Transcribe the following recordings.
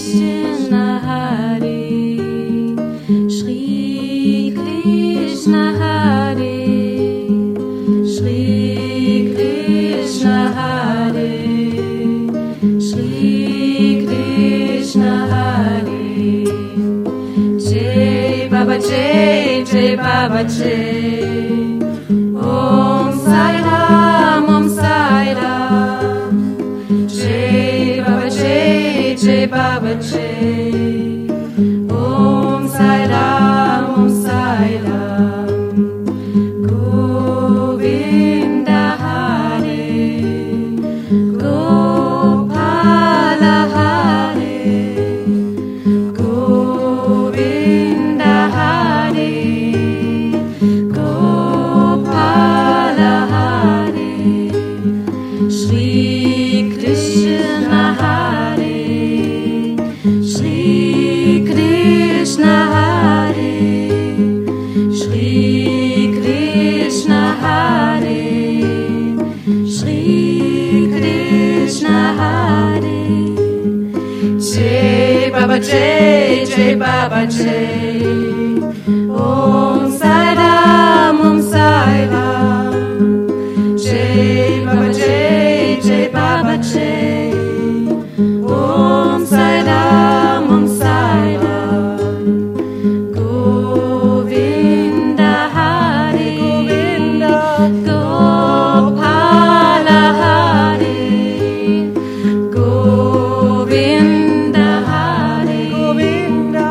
Krishna Hare, Shri Krishna Hare, Shri Krishna Hare, Shri Krishna Hare. Jai Baba Jai, Jai Baba Jai. Om Sai Ram, Om Sai Ram. Jai Baba Jai, Jai Baba Jai. Om Sai Ram, Om Sai Ram. Govinda Hare, Gopala Hare, Govinda Hare, Gopala Hare, Shri Krishna Hare, Shri Krishna Hare, Shri Krishna Hare, Shri Krishna Hare. Jai Baba Jai, Jai Baba Jai. Om Sai Ram, Om Sai Ram. Jai Baba Jai, Jai Baba Jai. Om Sai Ram, Om Sai Ram. Govinda Hare, Govinda, Gopala Hare, Govinda Hare, Govinda,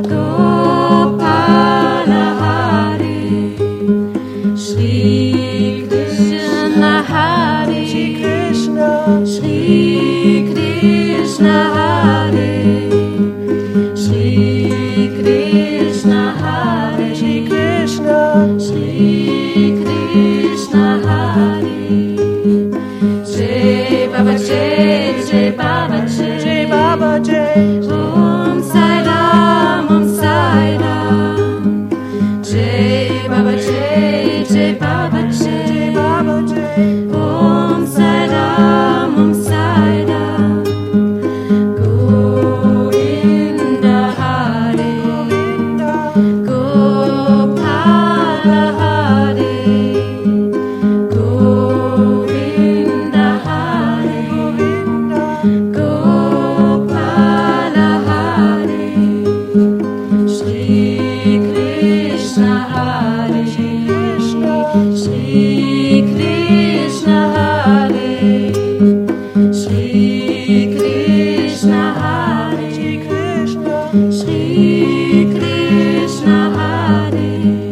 Gopala Hare. Shri Krishna Hare, Shri Krishna, Shri Krishna Hare, Shri Krishna Hare, Shri Krishna, Shri Krishna Hare. Jai Baba Jai, Jai Baba Jai, Jai Baba Jai. Om Sai Ram, Om Sai Ram. Jai Baba Jai, Jai Baba Jai, Jai Baba Jai. Om Sai Ram, Om Sai Ram. Govinda Hare, Gopala Hare, Govinda Hare, Gopala Hare. Shri Krishna Hare, Shri Krishna Hare, Shri Krishna Hare, Shri Krishna Hare.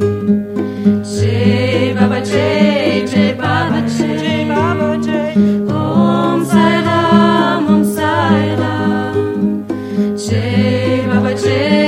Jai Baba Jai, Jai Baba Jai, Jai Baba Jai. Om Sai Ram, Om Sai Ram. Jai Baba Jai,